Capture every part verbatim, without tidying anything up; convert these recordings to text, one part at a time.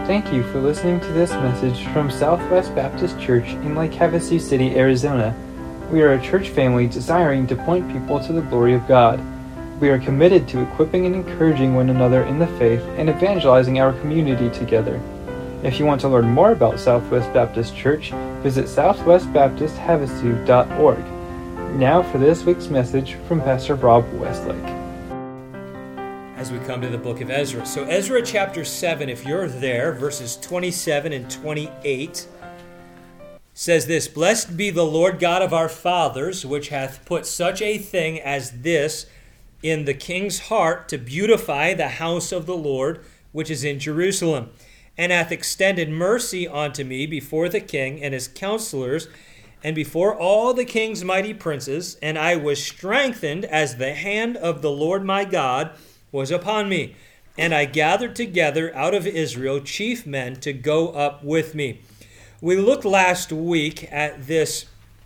Thank you for listening to this message from Southwest Baptist Church in Lake Havasu City, Arizona. We are a church family desiring to point people to the glory of God. We are committed to equipping and encouraging one another in the faith and evangelizing our community together. If you want to learn more about Southwest Baptist Church, visit southwest baptist havasu dot org. Now for this week's message from Pastor Rob Westlake. As we come to the book of Ezra. So Ezra chapter seven, if you're there, verses twenty-seven and twenty-eight, says this: Blessed be the Lord God of our fathers, which hath put such a thing as this in the king's heart, to beautify the house of the Lord, which is in Jerusalem, and hath extended mercy unto me before the king and his counselors, and before all the king's mighty princes, and I was strengthened as the hand of the Lord my God was upon me. And I gathered together out of Israel chief men to go up with me. We looked last week at this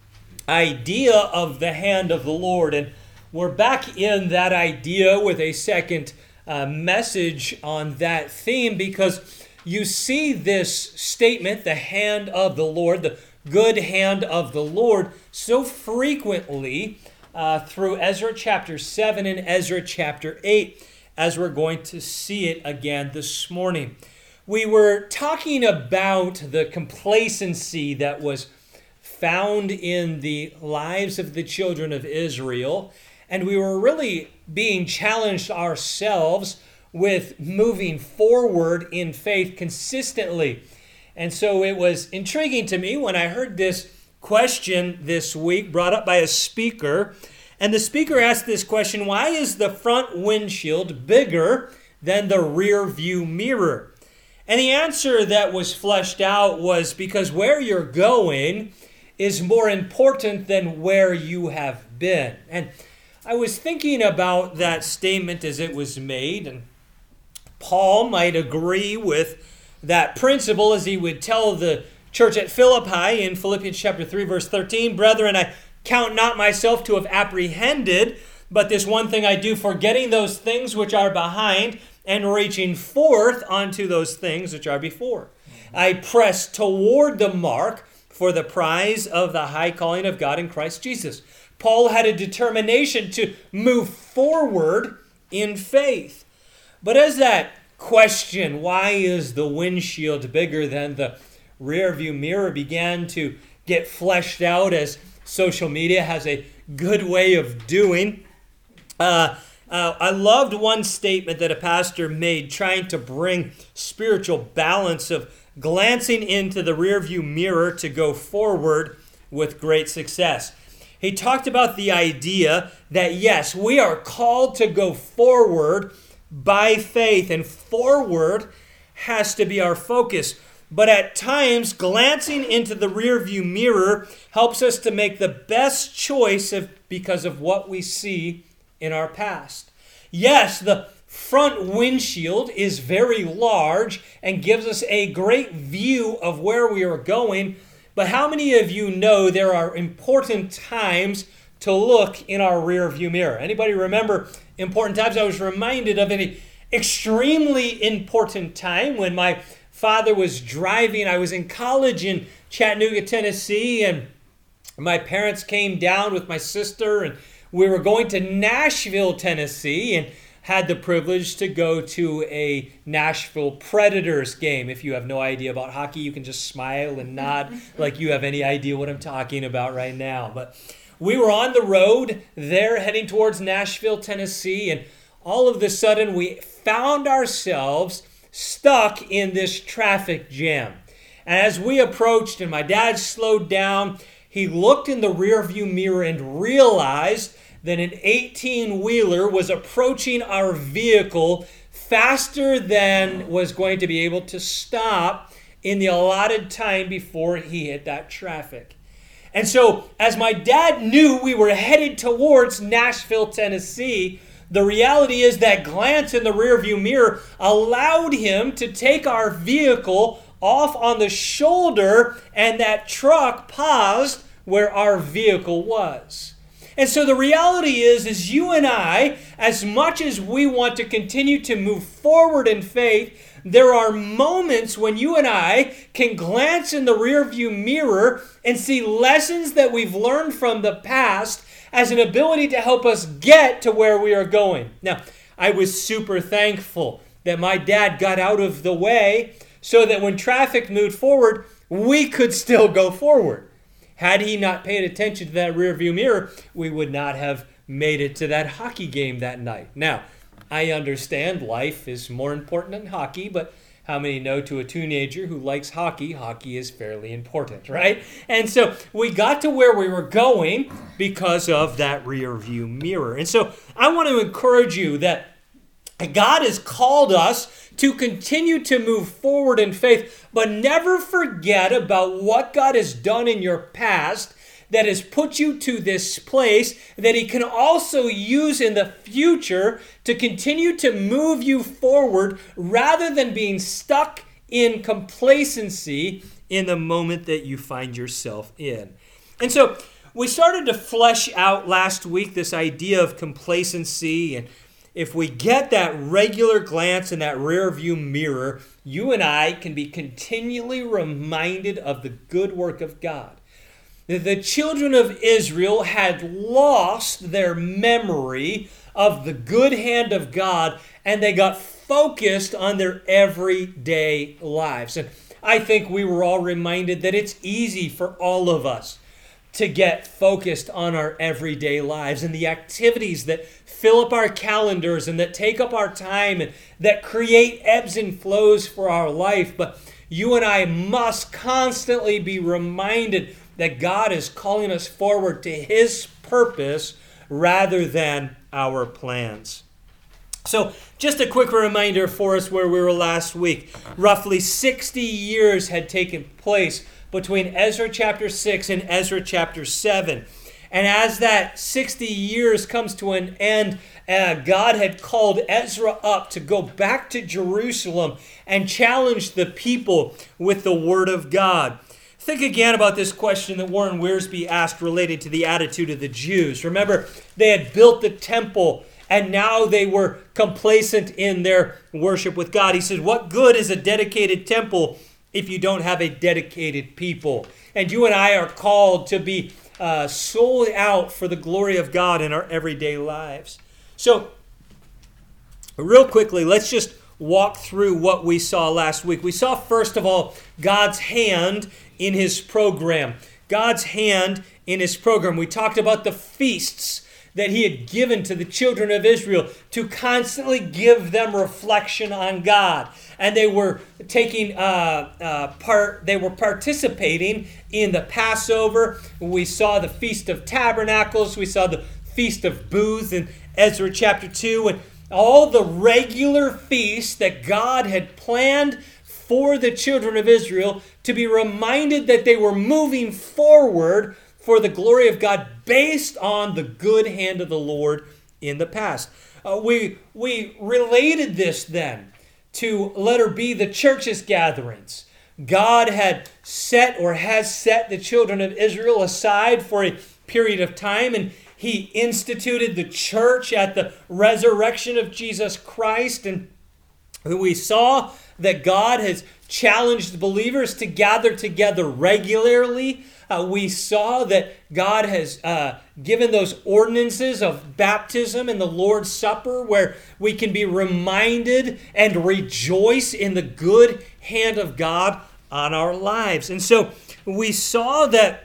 idea of the hand of the Lord, and we're back in that idea with a second uh, message on that theme, because you see this statement, the hand of the Lord, the good hand of the Lord, so frequently uh, through Ezra chapter seven and Ezra chapter eight, as we're going to see it again this morning. We were talking about the complacency that was found in the lives of the children of Israel, and we were really being challenged ourselves with moving forward in faith consistently. And so it was intriguing to me when I heard this question this week brought up by a speaker. And the speaker asked this question: why is the front windshield bigger than the rear view mirror? And the answer that was fleshed out was because where you're going is more important than where you have been. And I was thinking about that statement as it was made, and Paul might agree with that principle as he would tell the church at Philippi in Philippians chapter three, verse thirteen, Brethren, I count not myself to have apprehended, but this one thing I do, forgetting those things which are behind and reaching forth unto those things which are before. I press toward the mark for the prize of the high calling of God in Christ Jesus. Paul had a determination to move forward in faith. But as that question, why is the windshield bigger than the rear view mirror, began to get fleshed out, as social media has a good way of doing, uh, uh, I loved one statement that a pastor made trying to bring spiritual balance of glancing into the rearview mirror to go forward with great success. He talked about the idea that, yes, we are called to go forward by faith, and forward has to be our focus. But at times, glancing into the rearview mirror helps us to make the best choice of, because of what we see in our past. Yes, the front windshield is very large and gives us a great view of where we are going. But how many of you know there are important times to look in our rearview mirror? Anybody remember important times? I was reminded of an extremely important time when my father was driving. I was in college in Chattanooga, Tennessee, and my parents came down with my sister, and we were going to Nashville, Tennessee, and had the privilege to go to a Nashville Predators game. If you have no idea about hockey, you can just smile and nod like you have any idea what I'm talking about right now. But we were on the road there heading towards Nashville, Tennessee, and all of a sudden we found ourselves stuck in this traffic jam. And as we approached and my dad slowed down, he looked in the rearview mirror and realized that an eighteen-wheeler was approaching our vehicle faster than was going to be able to stop in the allotted time before he hit that traffic. And so, as my dad knew we were headed towards Nashville, Tennessee, the reality is that glance in the rearview mirror allowed him to take our vehicle off on the shoulder, and that truck paused where our vehicle was. And so the reality is, is you and I, as much as we want to continue to move forward in faith, there are moments when you and I can glance in the rearview mirror and see lessons that we've learned from the past as an ability to help us get to where we are going. Now, I was super thankful that my dad got out of the way so that when traffic moved forward, we could still go forward. Had he not paid attention to that rearview mirror, we would not have made it to that hockey game that night. Now, I understand life is more important than hockey, but how many know to a teenager who likes hockey, hockey is fairly important, right? And so we got to where we were going because of that rearview mirror. And so I want to encourage you that God has called us to continue to move forward in faith, but never forget about what God has done in your past that has put you to this place that he can also use in the future to continue to move you forward rather than being stuck in complacency in the moment that you find yourself in. And so we started to flesh out last week this idea of complacency, and if we get that regular glance in that rear view mirror, you and I can be continually reminded of the good work of God. The children of Israel had lost their memory of the good hand of God, and they got focused on their everyday lives. And I think we were all reminded that it's easy for all of us to get focused on our everyday lives and the activities that fill up our calendars and that take up our time and that create ebbs and flows for our life. But you and I must constantly be reminded that God is calling us forward to his purpose rather than our plans. So just a quick reminder for us where we were last week. Roughly sixty years had taken place between Ezra chapter six and Ezra chapter seven. And as that sixty years comes to an end, uh, God had called Ezra up to go back to Jerusalem and challenge the people with the word of God. Think again about this question that Warren Wiersbe asked related to the attitude of the Jews. Remember, they had built the temple and now they were complacent in their worship with God. He says, what good is a dedicated temple if you don't have a dedicated people? And you and I are called to be uh, sold out for the glory of God in our everyday lives. So, real quickly, let's just walk through what we saw last week. We saw, first of all, God's hand in his program. God's hand in his program. We talked about the feasts that he had given to the children of Israel to constantly give them reflection on God. And they were taking uh, uh, part, they were participating in the Passover. We saw the Feast of Tabernacles. We saw the Feast of Booths in Ezra chapter two. And all the regular feasts that God had planned for the children of Israel to be reminded that they were moving forward for the glory of God based on the good hand of the Lord in the past. Uh, we, we related this then to letter B, the church's gatherings. God had set or has set the children of Israel aside for a period of time, and he instituted the church at the resurrection of Jesus Christ. And we saw that God has challenged believers to gather together regularly. Uh, we saw that God has uh, given those ordinances of baptism and the Lord's Supper where we can be reminded and rejoice in the good hand of God on our lives. And so we saw that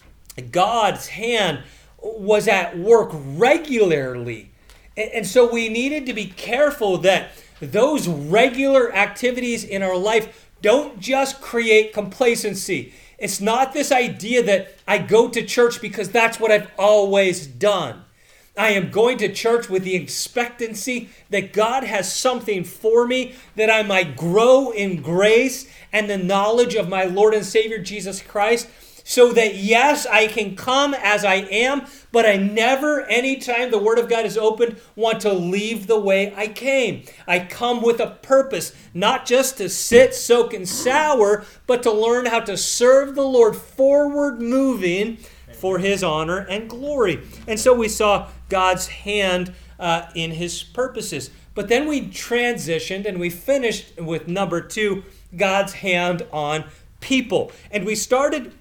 God's hand was at work regularly. And, and so we needed to be careful that those regular activities in our life don't just create complacency. It's not this idea that I go to church because that's what I've always done. I am going to church with the expectancy that God has something for me, that I might grow in grace and the knowledge of my Lord and Savior Jesus Christ, so that yes, I can come as I am, but I never, anytime the Word of God is opened, want to leave the way I came. I come with a purpose, not just to sit, soak, and sour, but to learn how to serve the Lord forward moving for his honor and glory. And so we saw God's hand uh, in his purposes. But then we transitioned and we finished with number two, God's hand on people. And we started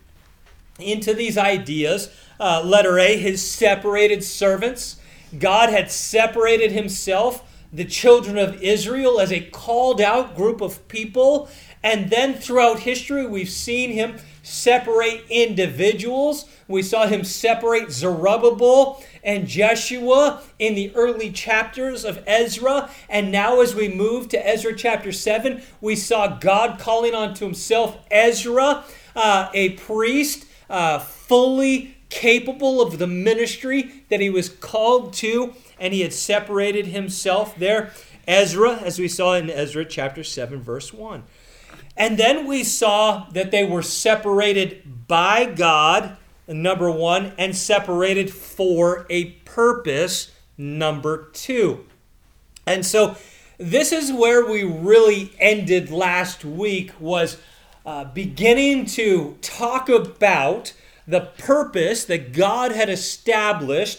into these ideas. Uh, letter A, his separated servants. God had separated himself, the children of Israel, as a called out group of people. And then throughout history, we've seen him separate individuals. We saw him separate Zerubbabel and Jeshua in the early chapters of Ezra. And now as we move to Ezra chapter seven, we saw God calling onto himself Ezra, uh, a priest, uh, fully capable of the ministry that he was called to, and he had separated himself there. Ezra, as we saw in Ezra chapter seven, verse one. And then we saw that they were separated by God, number one, and separated for a purpose, number two. And so this is where we really ended last week, was uh, beginning to talk about the purpose that God had established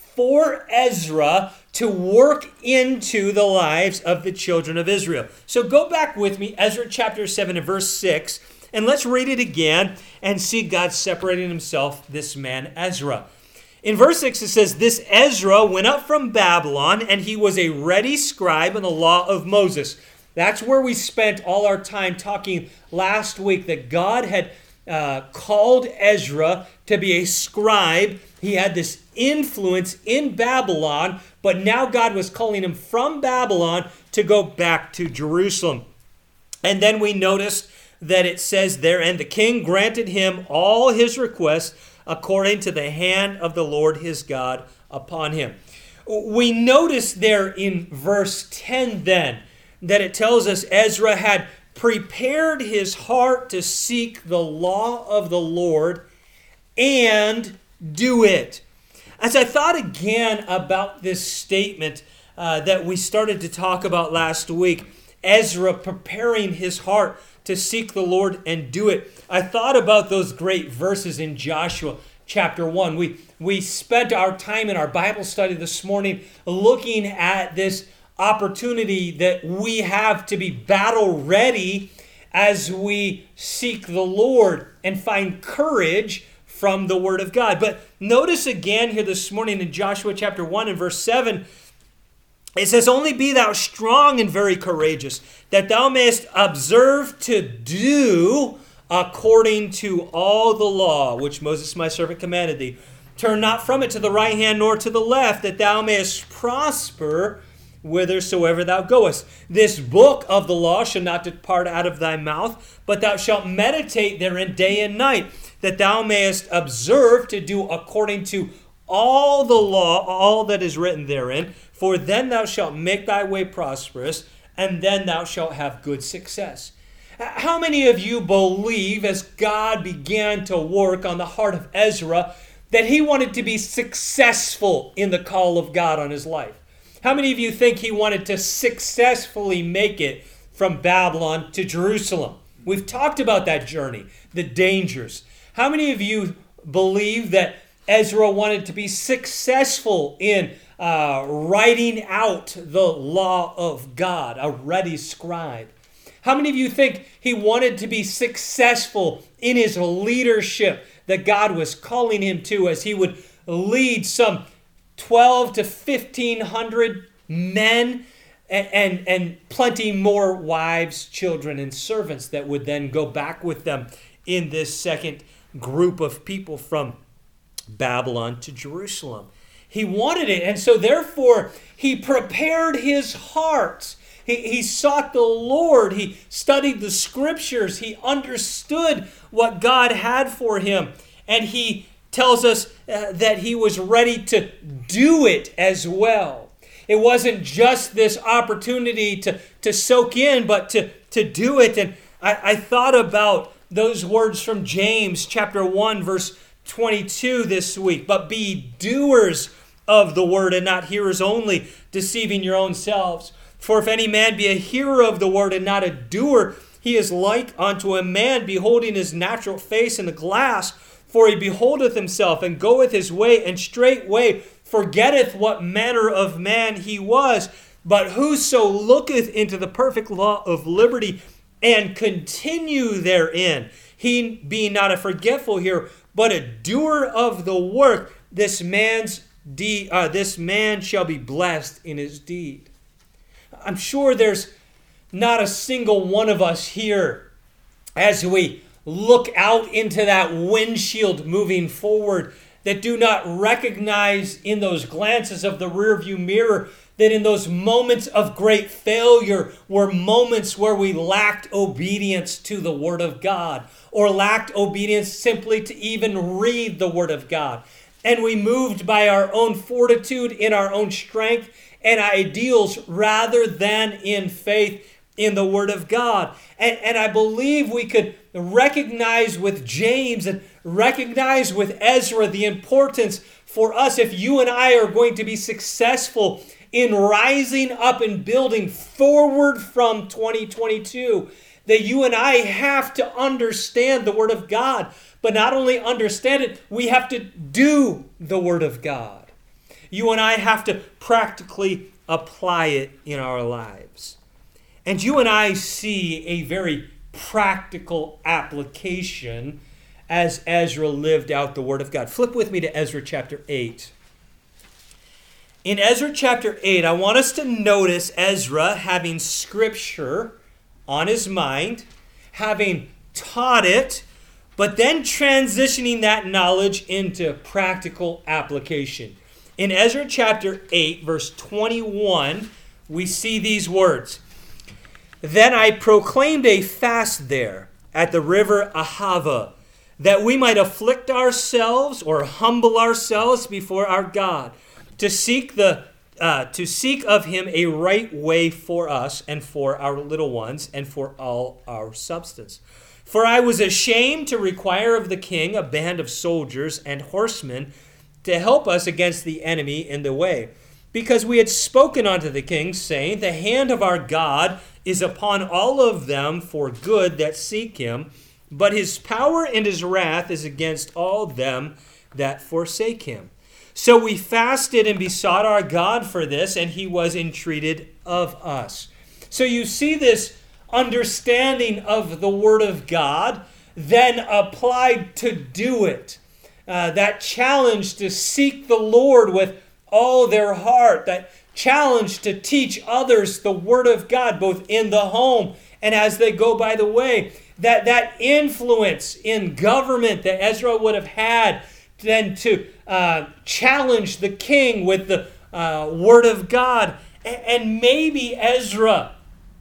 for Ezra to work into the lives of the children of Israel. So go back with me, Ezra chapter seven and verse six, and let's read it again and see God separating himself, this man Ezra. In verse six it says, "This Ezra went up from Babylon, and he was a ready scribe in the law of Moses." That's where we spent all our time talking last week, that God had uh, called Ezra to be a scribe. He had this influence in Babylon, but now God was calling him from Babylon to go back to Jerusalem. And then we noticed that it says there, "And the king granted him all his requests according to the hand of the Lord his God upon him." We notice there in verse ten then that it tells us Ezra had prepared his heart to seek the law of the Lord and do it. As I thought again about this statement uh, that we started to talk about last week, Ezra preparing his heart to seek the Lord and do it, I thought about those great verses in Joshua chapter one. We, we spent our time in our Bible study this morning looking at this opportunity that we have to be battle ready as we seek the Lord and find courage from the Word of God. But notice again here this morning in Joshua chapter one and verse seven, it says, "Only be thou strong and very courageous, that thou mayest observe to do according to all the law which Moses my servant commanded thee. Turn not from it to the right hand nor to the left, that thou mayest prosper whithersoever thou goest. This book of the law shall not depart out of thy mouth, but thou shalt meditate therein day and night, that thou mayest observe to do according to all the law, all that is written therein. For then thou shalt make thy way prosperous, and then thou shalt have good success." How many of you believe, as God began to work on the heart of Ezra, that he wanted to be successful in the call of God on his life? How many of you think he wanted to successfully make it from Babylon to Jerusalem? We've talked about that journey, the dangers. How many of you believe that Ezra wanted to be successful in uh, writing out the law of God, a ready scribe? How many of you think he wanted to be successful in his leadership that God was calling him to, as he would lead some twelve to fifteen hundred men and, and, and plenty more wives, children, and servants that would then go back with them in this second group of people from Babylon to Jerusalem? He wanted it, and so therefore he prepared his heart. He, he sought the Lord. He studied the scriptures. He understood what God had for him, and he tells us uh, that he was ready to do it as well. It wasn't just this opportunity to, to soak in, but to, to do it. And I, I thought about those words from James chapter one, verse twenty-two this week. "But be doers of the word and not hearers only, deceiving your own selves. For if any man be a hearer of the word and not a doer, he is like unto a man beholding his natural face in a glass. For he beholdeth himself, and goeth his way, and straightway forgetteth what manner of man he was. But whoso looketh into the perfect law of liberty and continue therein, he being not a forgetful hearer, but a doer of the work, this man's deed, uh, this man shall be blessed in his deed. I'm sure there's not a single one of us here, as we look out into that windshield moving forward, that do not recognize in those glances of the rearview mirror that in those moments of great failure were moments where we lacked obedience to the Word of God, or lacked obedience simply to even read the Word of God. And we moved by our own fortitude, in our own strength and ideals, rather than in faith in the Word of God. And, and I believe we could recognize with James and recognize with Ezra the importance for us, if you and I are going to be successful in rising up and building forward from twenty twenty-two, that you and I have to understand the Word of God. But not only understand it, we have to do the Word of God. You and I have to practically apply it in our lives. And you and I see a very practical application as Ezra lived out the Word of God. Flip with me to Ezra chapter eight. In Ezra chapter eight, I want us to notice Ezra having Scripture on his mind, having taught it, but then transitioning that knowledge into practical application. In Ezra chapter eight, verse twenty-one, we see these words. Then I proclaimed a fast there at the river Ahava, that we might afflict ourselves or humble ourselves before our God, to seek the uh, to seek of him a right way for us and for our little ones and for all our substance. For I was ashamed to require of the king a band of soldiers and horsemen to help us against the enemy in the way, because we had spoken unto the king, saying, the hand of our God is upon all of them for good that seek him, but his power and his wrath is against all them that forsake him. So we fasted and besought our God for this, and he was entreated of us. So you see this understanding of the Word of God, then applied to do it. Uh, that challenge to seek the Lord with all their heart, that challenge to teach others the Word of God, both in the home and as they go by the way. That, that influence in government that Ezra would have had, then to uh, challenge the king with the uh, Word of God. And maybe Ezra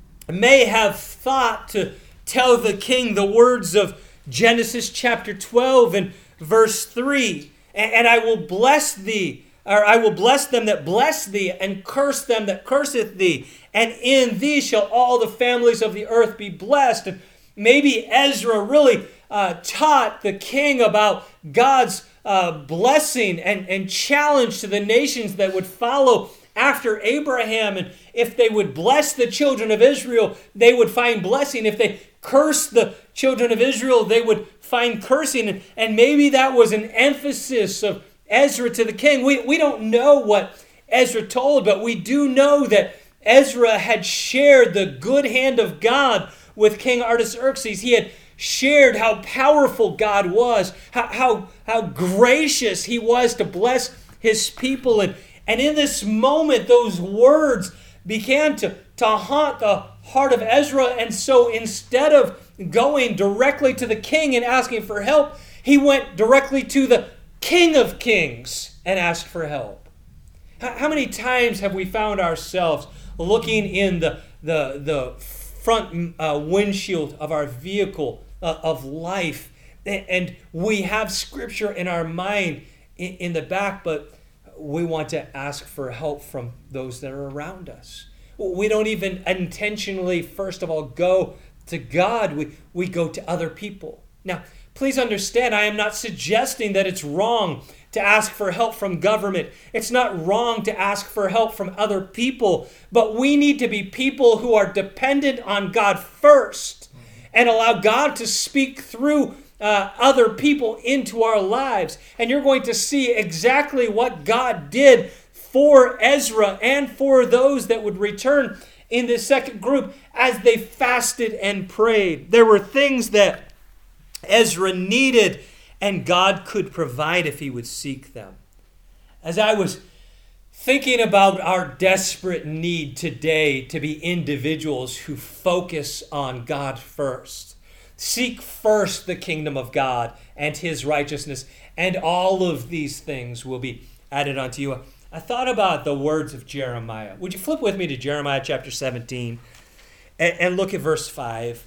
may have thought to tell the king the words of Genesis chapter twelve and verse three. And I will bless thee, or I will bless them that bless thee, and curse them that curseth thee. And in thee shall all the families of the earth be blessed. And maybe Ezra really uh, taught the king about God's uh, blessing and, and challenge to the nations that would follow after Abraham. And if they would bless the children of Israel, they would find blessing. If they cursed the children of Israel, they would find cursing. And, and maybe that was an emphasis of Ezra to the king. We, we don't know what Ezra told, but we do know that Ezra had shared the good hand of God with King Artaxerxes. He had shared how powerful God was, how, how, how gracious he was to bless his people. And, and in this moment, those words began to, to haunt the heart of Ezra. And so instead of going directly to the king and asking for help, he went directly to the King of Kings and asked for help. How, how many times have we found ourselves looking in the, the, the front uh, windshield of our vehicle uh, of life, and we have Scripture in our mind in, in the back, but we want to ask for help from those that are around us. We don't even intentionally, first of all, go to God. We, we go to other people. Now, please understand, I am not suggesting that it's wrong to ask for help from government. It's not wrong to ask for help from other people, but we need to be people who are dependent on God first and allow God to speak through uh, other people into our lives. And you're going to see exactly what God did for Ezra and for those that would return in this second group as they fasted and prayed. There were things that Ezra needed and God could provide if he would seek them. As I was thinking about our desperate need today to be individuals who focus on God first, seek first the kingdom of God and his righteousness, and all of these things will be added unto you. I thought about the words of Jeremiah. Would you flip with me to Jeremiah chapter seventeen and, and look at verse five?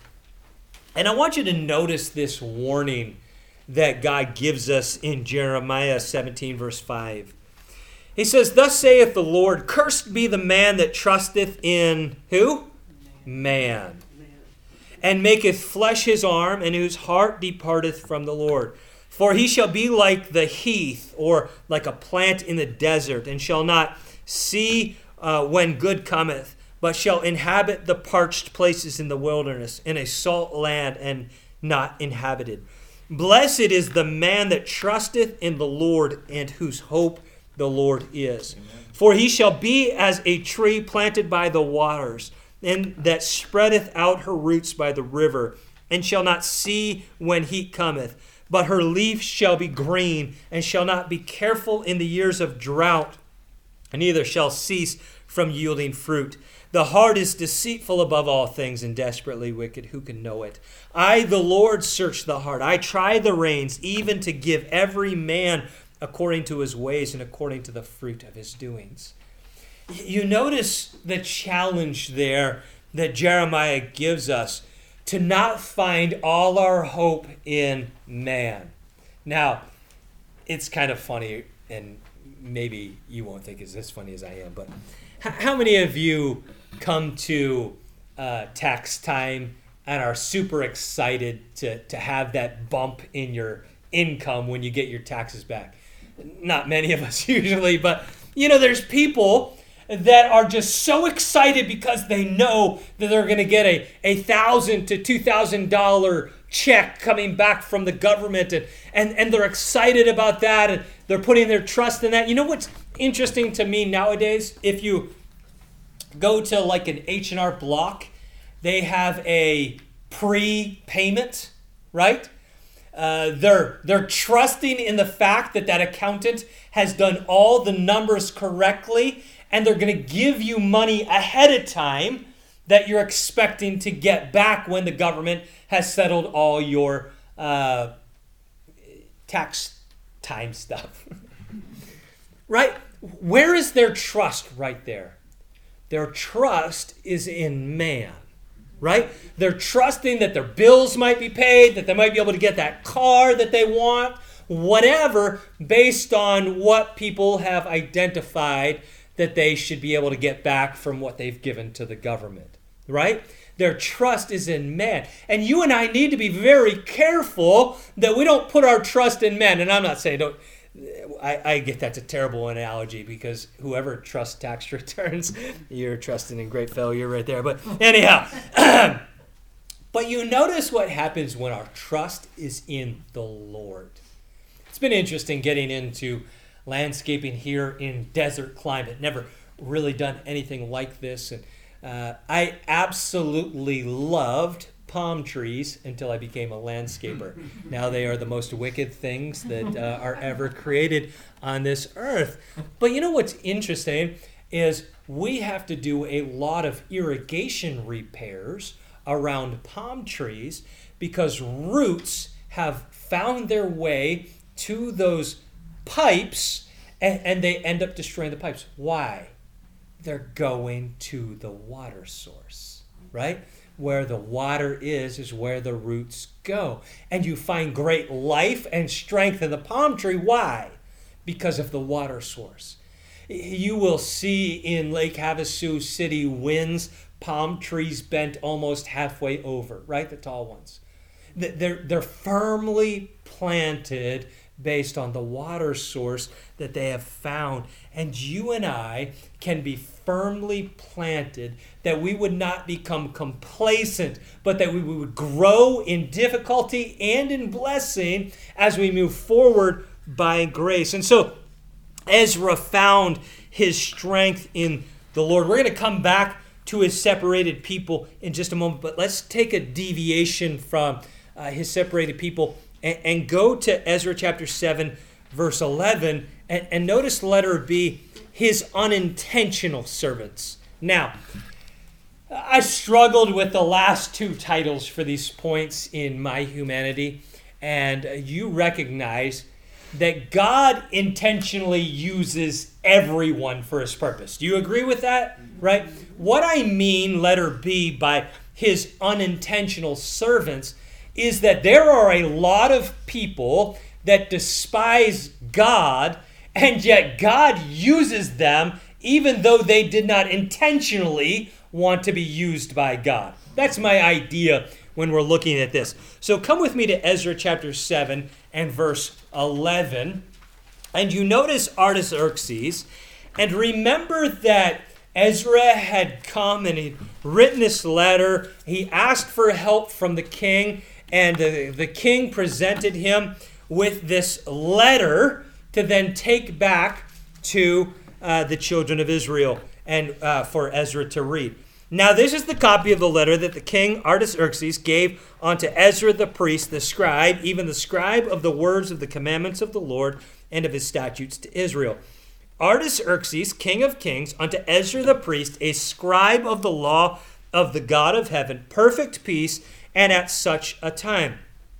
And I want you to notice this warning that God gives us in Jeremiah seventeen, verse five. He says, "Thus saith the Lord, cursed be the man that trusteth in" who? Man. "And maketh flesh his arm, and whose heart departeth from the Lord. For he shall be like the heath, or like a plant in the desert, and shall not see uh, when good cometh, but shall inhabit the parched places in the wilderness, in a salt land and not inhabited. Blessed is the man that trusteth in the Lord, and whose hope the Lord is. Amen. For he shall be as a tree planted by the waters, and that spreadeth out her roots by the river, and shall not see when heat cometh. But her leaf shall be green, and shall not be careful in the years of drought, and neither shall cease from yielding fruit. The heart is deceitful above all things, and desperately wicked. Who can know it? I, the Lord, search the heart. I try the reins, even to give every man according to his ways and according to the fruit of his doings." You notice the challenge there that Jeremiah gives us, to not find all our hope in man. Now, it's kind of funny, and maybe you won't think it's as funny as I am, but how many of you come to uh, tax time and are super excited to, to have that bump in your income when you get your taxes back? Not many of us usually, but you know, there's people that are just so excited because they know that they're going to get a a thousand to two thousand dollar check coming back from the government, and, and and they're excited about that, and they're putting their trust in that. You know what's interesting to me nowadays? If you go to like an H and R Block, they have a pre-payment, right? Uh, they're they're trusting in the fact that that accountant has done all the numbers correctly, and they're going to give you money ahead of time that you're expecting to get back when the government has settled all your uh, tax time stuff. Right? Where is their trust right there? Their trust is in man. Right? They're trusting that their bills might be paid, that they might be able to get that car that they want, whatever, based on what people have identified that they should be able to get back from what they've given to the government. Right? Their trust is in man. And you and I need to be very careful that we don't put our trust in men. And I'm not saying don't. I, I get that's a terrible analogy, because whoever trusts tax returns, you're trusting in great failure right there. But anyhow, but you notice what happens when our trust is in the Lord. It's been interesting getting into landscaping here in desert climate. Never really done anything like this. And uh, I absolutely loved palm trees until I became a landscaper. Now they are the most wicked things that uh, are ever created on this earth. But you know what's interesting is we have to do a lot of irrigation repairs around palm trees because roots have found their way to those pipes, and, and they end up destroying the pipes. Why? They're going to the water source, right? Where the water is, is where the roots go. And you find great life and strength in the palm tree. Why? Because of the water source. You will see in Lake Havasu City winds, palm trees bent almost halfway over, right? The tall ones. They're, they're firmly planted based on the water source that they have found. And you and I can be firmly planted, that we would not become complacent, but that we would grow in difficulty and in blessing as we move forward by grace. And so Ezra found his strength in the Lord. We're going to come back to his separated people in just a moment, but let's take a deviation from uh, his separated people and, and go to Ezra chapter seven, verse eleven, and, and notice letter B, his unintentional servants. Now, I struggled with the last two titles for these points in my humanity, and you recognize that God intentionally uses everyone for his purpose. Do you agree with that? Right? What I mean, letter B, by his unintentional servants is that there are a lot of people that despise God, and yet God uses them even though they did not intentionally want to be used by God. That's my idea when we're looking at this. So come with me to Ezra chapter seven and verse eleven. And you notice Artaxerxes. And remember that Ezra had come and he'd written this letter. He asked for help from the king. And the, the king presented him with this letter to then take back to uh, the children of Israel and uh, for Ezra to read. Now this is the copy of the letter that the king Artaxerxes gave unto Ezra the priest, the scribe, even the scribe of the words of the commandments of the Lord and of his statutes to Israel. Artaxerxes, king of kings, unto Ezra the priest, a scribe of the law of the God of heaven, perfect peace, and at such a time.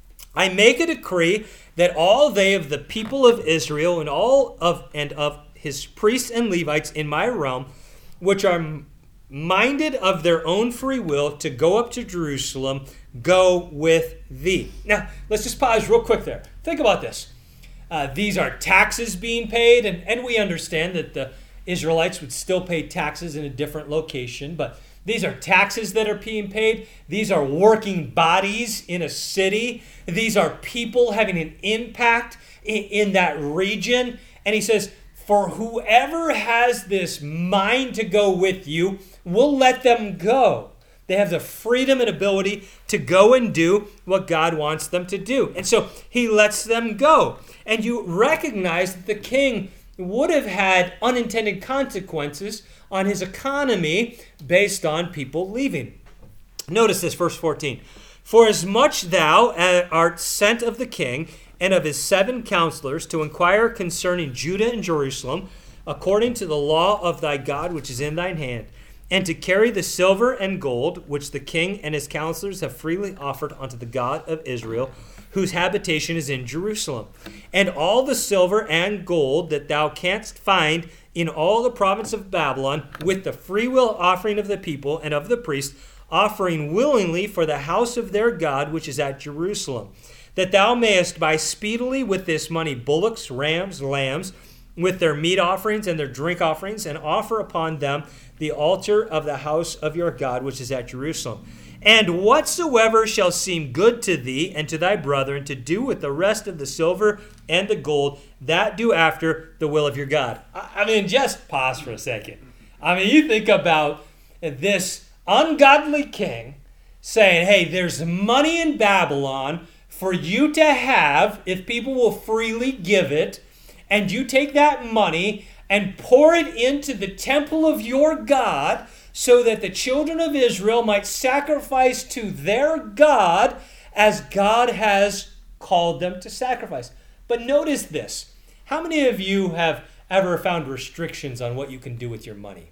I make a decree that all they of the people of Israel and all of and of his priests and Levites in my realm, which are minded of their own free will to go up to Jerusalem, go with thee. Now, let's just pause real quick there. Think about this. Uh, these are taxes being paid, and, and we understand that the Israelites would still pay taxes in a different location, but these are taxes that are being paid. These are working bodies in a city. These are people having an impact in, in that region. And he says, for whoever has this mind to go with you, we'll let them go. They have the freedom and ability to go and do what God wants them to do. And so he lets them go. And you recognize that the king would have had unintended consequences on his economy based on people leaving. Notice this, verse fourteen. For as much thou art sent of the king and of his seven counselors to inquire concerning Judah and Jerusalem, according to the law of thy God which is in thine hand, and to carry the silver and gold which the king and his counselors have freely offered unto the God of Israel, whose habitation is in Jerusalem, and all the silver and gold that thou canst find in all the province of Babylon, with the freewill offering of the people and of the priests, offering willingly for the house of their God which is at Jerusalem, that thou mayest buy speedily with this money bullocks, rams, lambs, with their meat offerings and their drink offerings, and offer upon them the altar of the house of your God which is at Jerusalem. And whatsoever shall seem good to thee and to thy brethren to do with the rest of the silver and the gold, that do after the will of your God. I mean, just pause for a second. I mean, you think about this ungodly king saying, hey, there's money in Babylon for you to have if people will freely give it, and you take that money and pour it into the temple of your God, so that the children of Israel might sacrifice to their God as God has called them to sacrifice. But notice this. How many of you have ever found restrictions on what you can do with your money?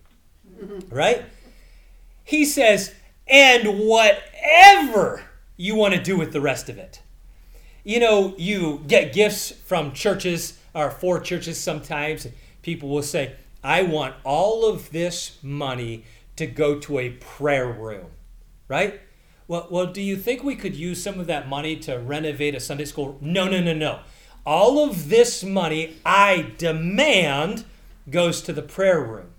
Right? He says, and whatever you want to do with the rest of it. You know, you get gifts from churches or for churches sometimes. People will say, I want all of this money to go to a prayer room, right? Well, well, do you think we could use some of that money to renovate a Sunday school? No, no, no, no. All of this money, I demand, goes to the prayer room.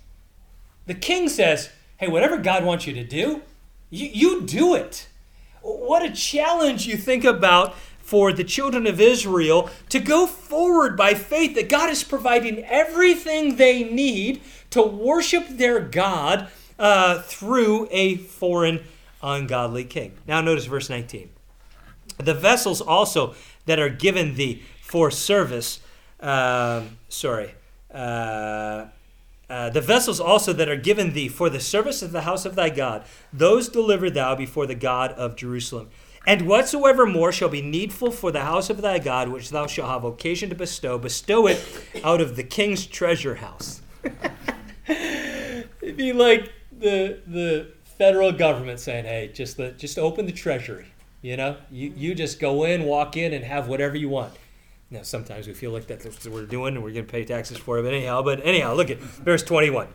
The king says, hey, whatever God wants you to do, you, you do it. What a challenge you think about for the children of Israel to go forward by faith that God is providing everything they need to worship their God uh, through a foreign ungodly king. Now notice verse nineteen. The vessels also that are given thee for service, uh, sorry, uh, Uh, the vessels also that are given thee for the service of the house of thy God, those deliver thou before the God of Jerusalem. And whatsoever more shall be needful for the house of thy God, which thou shalt have occasion to bestow, bestow it out of the king's treasure house. It'd be like the the federal government saying, hey, just the, just open the treasury. You know, you, you just go in, walk in, and have whatever you want. Now, sometimes we feel like that's what we're doing, and we're going to pay taxes for it. But anyhow, but anyhow, look at verse twenty-one.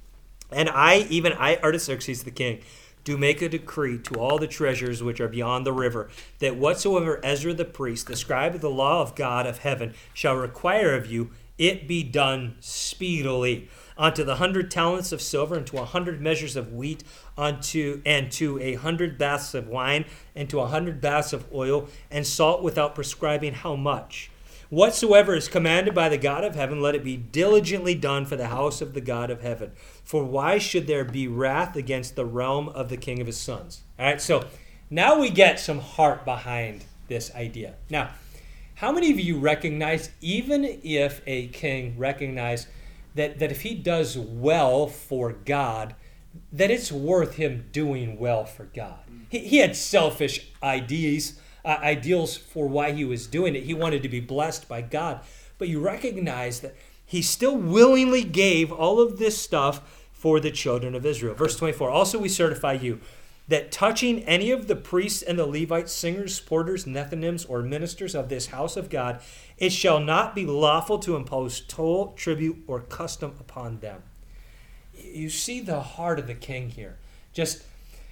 And I, even I, Artaxerxes the king, do make a decree to all the treasures which are beyond the river, that whatsoever Ezra the priest, the scribe of the law of God of heaven, shall require of you, it be done speedily. Unto the hundred talents of silver, and to a hundred measures of wheat, unto and to a hundred baths of wine, and to a hundred baths of oil, and salt without prescribing how much. Whatsoever is commanded by the God of heaven, let it be diligently done for the house of the God of heaven. For why should there be wrath against the realm of the king of his sons? All right, so now we get some heart behind this idea. Now, how many of you recognize, even if a king recognized that, that if he does well for God, that it's worth him doing well for God? He, he had selfish ideas. Uh, ideals for why he was doing it. He wanted to be blessed by God. But you recognize that he still willingly gave all of this stuff for the children of Israel. Verse twenty-four, also we certify you that touching any of the priests and the Levites, singers, porters, Nethinims, or ministers of this house of God, it shall not be lawful to impose toll, tribute, or custom upon them. You see the heart of the king here. Just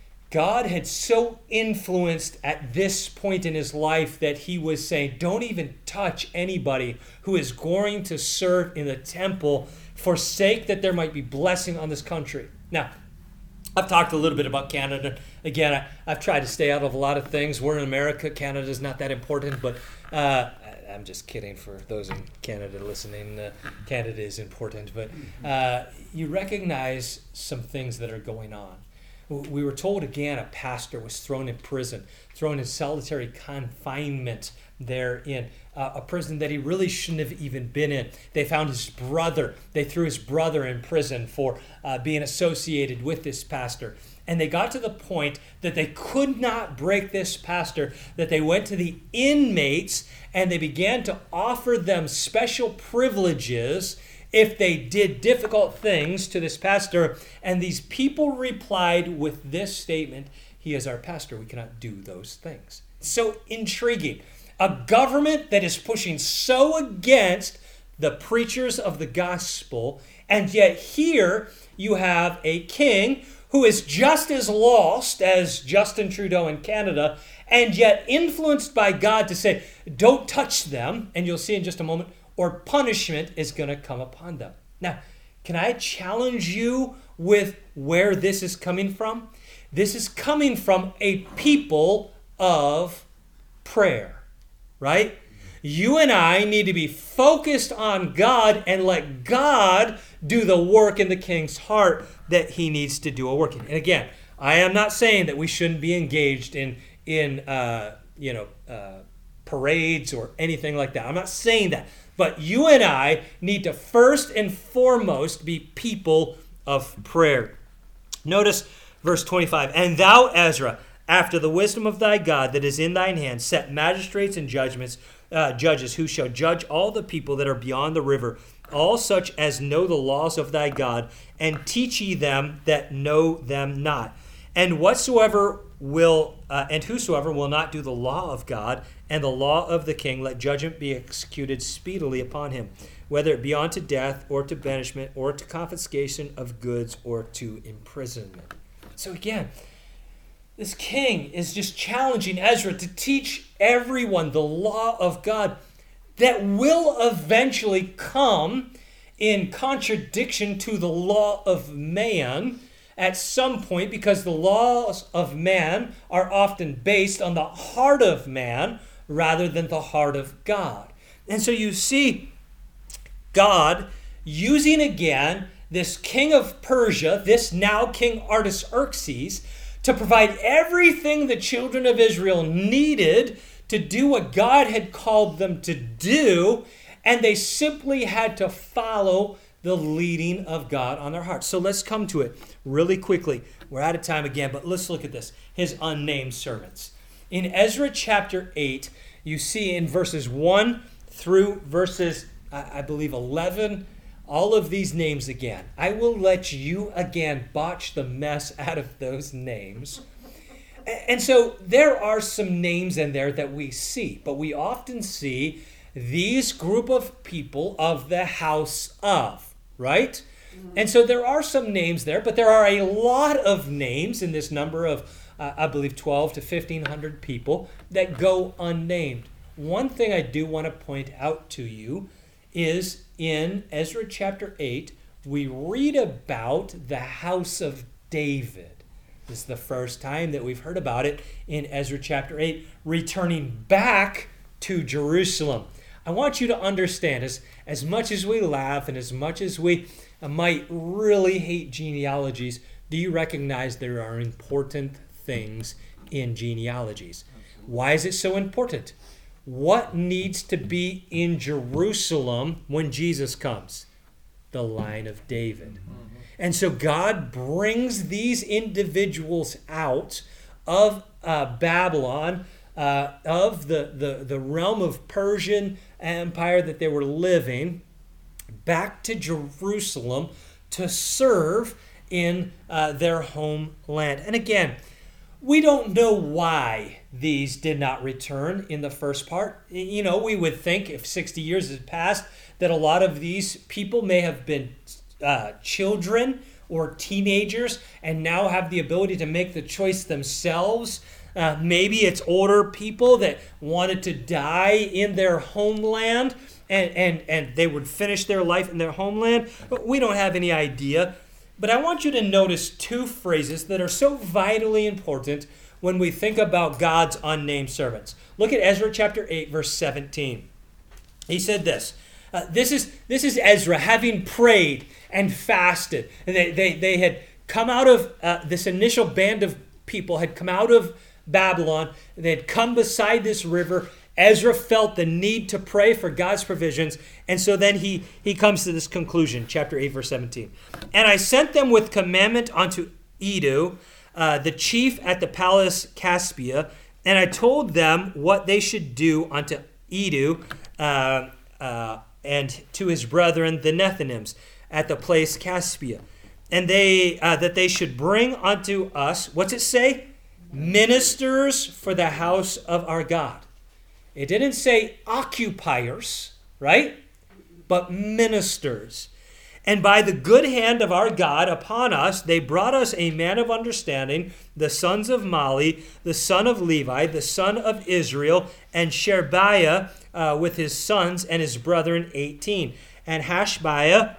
God had so influenced at this point in his life that he was saying, don't even touch anybody who is going to serve in the temple, forsake that there might be blessing on this country. Now, I've talked a little bit about Canada. Again, I, I've tried to stay out of a lot of things. We're in America. Canada's not that important, but uh, I, I'm just kidding for those in Canada listening. Uh, Canada is important, but uh, you recognize some things that are going on. We were told again a pastor was thrown in prison, thrown in solitary confinement there in uh, a prison that he really shouldn't have even been in. They found his brother. They threw his brother in prison for uh, being associated with this pastor. And they got to the point that they could not break this pastor, that they went to the inmates and they began to offer them special privileges if they did difficult things to this pastor. And these people replied with this statement, he is our pastor, we cannot do those things. So intriguing. A government that is pushing so against the preachers of the gospel, and yet here you have a king who is just as lost as Justin Trudeau in Canada, and yet influenced by God to say, don't touch them, and you'll see in just a moment, or punishment is going to come upon them. Now, can I challenge you with where this is coming from? This is coming from a people of prayer, right? You and I need to be focused on God and let God do the work in the king's heart that he needs to do a work in. And again, I am not saying that we shouldn't be engaged in, in uh, you know, uh, parades or anything like that. I'm not saying that. But you and I need to first and foremost be people of prayer. Notice verse twenty-five. And thou, Ezra, after the wisdom of thy God that is in thine hand, set magistrates and judgments, uh, judges who shall judge all the people that are beyond the river, all such as know the laws of thy God, and teach ye them that know them not. And whatsoever will, uh, and whosoever will not do the law of God and the law of the king, let judgment be executed speedily upon him, whether it be unto death or to banishment or to confiscation of goods or to imprisonment. So again, this king is just challenging Ezra to teach everyone the law of God that will eventually come in contradiction to the law of man at some point, because the laws of man are often based on the heart of man rather than the heart of God. And so you see God using again this king of Persia, this now King Artaxerxes, to provide everything the children of Israel needed to do what God had called them to do, and they simply had to follow the leading of God on their hearts. So let's come to it really quickly. We're out of time again, but let's look at this. His unnamed servants. In Ezra chapter eight, you see in verses one through verses, I believe, eleven, all of these names again. I will let you again botch the mess out of those names. And so there are some names in there that we see, but we often see these group of people of the house of, right? And so there are some names there, but there are a lot of names in this number of, uh, I believe, twelve to fifteen hundred people that go unnamed. One thing I do want to point out to you is in Ezra chapter eight, we read about the house of David. This is the first time that we've heard about it in Ezra chapter eight, returning back to Jerusalem. I want you to understand, as, as much as we laugh and as much as we uh, might really hate genealogies, do you recognize there are important things in genealogies? Why is it so important? What needs to be in Jerusalem when Jesus comes? The line of David. And so God brings these individuals out of uh, Babylon, uh, of the, the, the realm of Persian Empire that they were living, back to Jerusalem to serve in uh, their homeland. And again, we don't know why these did not return in the first part. You know, we would think if sixty years had passed that a lot of these people may have been uh, children or teenagers and now have the ability to make the choice themselves. Uh, maybe it's older people that wanted to die in their homeland and, and, and they would finish their life in their homeland. But we don't have any idea. But I want you to notice two phrases that are so vitally important when we think about God's unnamed servants. Look at Ezra chapter eight, verse seventeen. He said this. Uh, this is this is Ezra having prayed and fasted. And they, they, they had come out of, uh, this initial band of people had come out of Babylon. They had come beside this river. Ezra felt the need to pray for God's provisions. And so then he, he comes to this conclusion, chapter eight, verse seventeen. And I sent them with commandment unto Edu, uh, the chief at the palace Caspia, and I told them what they should do unto Edu uh, uh, and to his brethren, the Nethinims, at the place Caspia. And they uh, that they should bring unto us, what's it say? Ministers for the house of our God. It didn't say occupiers, right? But ministers. And by the good hand of our God upon us, they brought us a man of understanding, the sons of Mali, the son of Levi, the son of Israel, and Sherebiah uh, with his sons and his brethren, eighteen. And Hashbiah,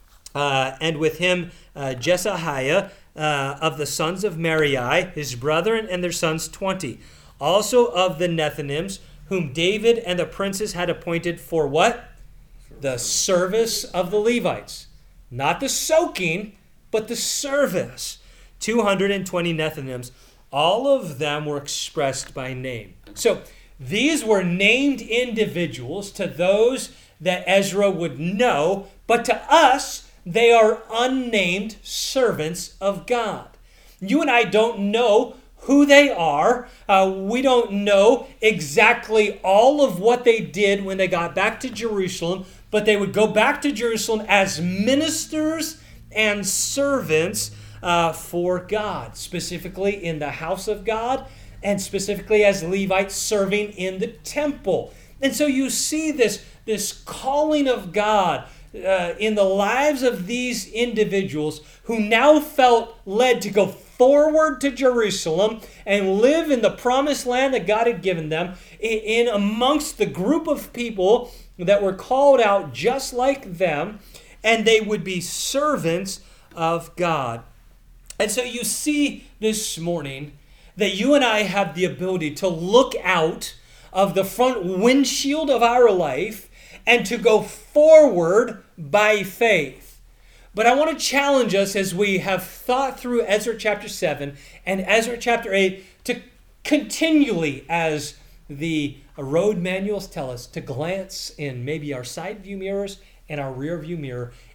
uh, and with him uh, Jesahiah uh, of the sons of Merari, his brethren and their sons, twenty. Also of the Nethinims, whom David and the princes had appointed for what? The service of the Levites. Not the soaking, but the service. two hundred twenty Nethinims. All of them were expressed by name. So these were named individuals to those that Ezra would know, but to us, they are unnamed servants of God. You and I don't know who they are. Uh, we don't know exactly all of what they did when they got back to Jerusalem, but they would go back to Jerusalem as ministers and servants uh, for God, specifically in the house of God, and specifically as Levites serving in the temple. And so you see this, this calling of God uh, in the lives of these individuals who now felt led to go forward to Jerusalem and live in the promised land that God had given them, in, in amongst the group of people that were called out just like them, and they would be servants of God. And so you see this morning that you and I have the ability to look out of the front windshield of our life and to go forward by faith. But I want to challenge us as we have thought through Ezra chapter seven and Ezra chapter eight to continually, as the road manuals tell us, to glance in maybe our side view mirrors and our rear view mirror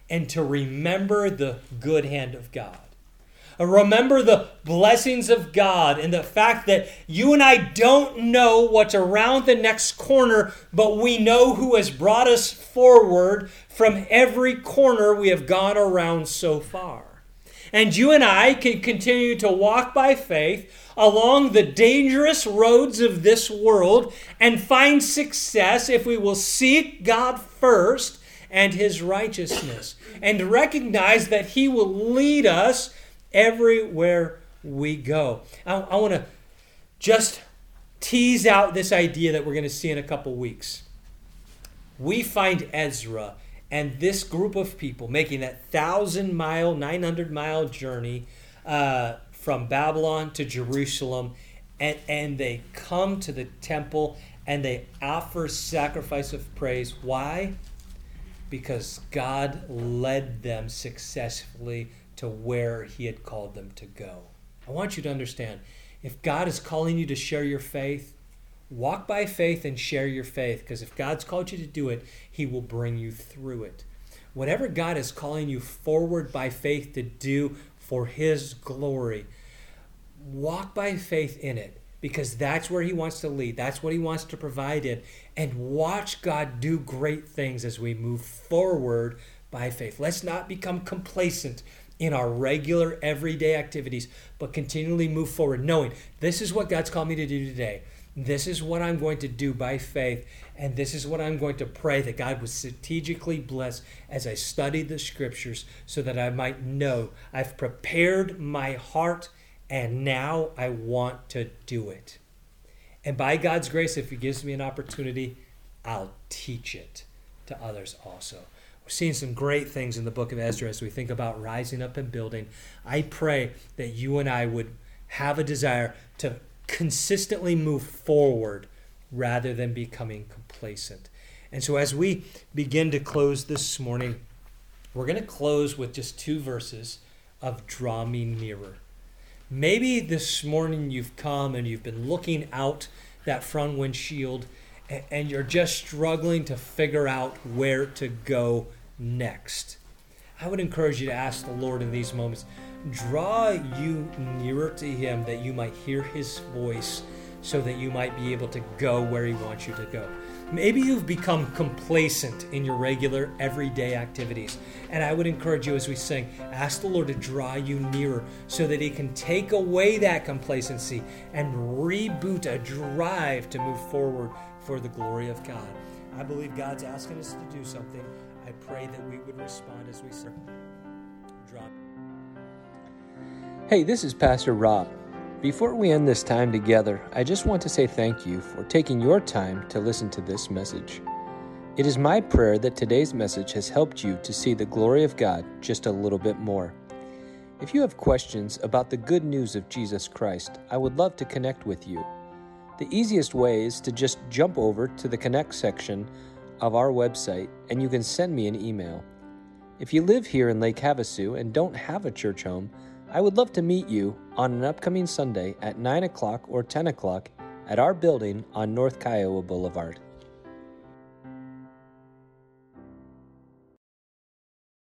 and to remember the good hand of God. Remember the blessings of God and the fact that you and I don't know what's around the next corner, but we know who has brought us forward from every corner we have gone around so far. And you and I can continue to walk by faith along the dangerous roads of this world and find success if we will seek God first and His righteousness and recognize that He will lead us everywhere we go. I, I want to just tease out this idea that we're going to see in a couple weeks. We find Ezra and this group of people making that thousand mile, nine hundred mile journey uh, from Babylon to Jerusalem, and, and they come to the temple and they offer sacrifice of praise. Why? Because God led them successfully to where He had called them to go. I want you to understand, if God is calling you to share your faith, walk by faith and share your faith, because if God's called you to do it, He will bring you through it. Whatever God is calling you forward by faith to do for His glory, walk by faith in it, because that's where He wants to lead. That's what He wants to provide in. And watch God do great things as we move forward by faith. Let's not become complacent in our regular everyday activities, but continually move forward, knowing this is what God's called me to do today. This is what I'm going to do by faith, and this is what I'm going to pray that God would strategically bless as I study the Scriptures so that I might know I've prepared my heart and now I want to do it. And by God's grace, if He gives me an opportunity, I'll teach it to others also. We're seeing some great things in the book of Ezra as we think about rising up and building. I pray that you and I would have a desire to consistently move forward rather than becoming complacent. And so as we begin to close this morning, we're going to close with just two verses of Draw Me Nearer. Maybe this morning you've come and you've been looking out that front windshield and you're just struggling to figure out where to go next. I would encourage you to ask the Lord in these moments, draw you nearer to Him that you might hear His voice so that you might be able to go where He wants you to go. Maybe you've become complacent in your regular everyday activities. And I would encourage you as we sing, ask the Lord to draw you nearer so that He can take away that complacency and reboot a drive to move forward for the glory of God. I believe God's asking us to do something. I pray that we would respond as we sing. Draw. Hey, this is Pastor Rob. Before we end this time together, I just want to say thank you for taking your time to listen to this message. It is my prayer that today's message has helped you to see the glory of God just a little bit more. If you have questions about the good news of Jesus Christ, I would love to connect with you. The easiest way is to just jump over to the Connect section of our website and you can send me an email. If you live here in Lake Havasu and don't have a church home, I would love to meet you on an upcoming Sunday at nine o'clock or ten o'clock at our building on North Kiowa Boulevard.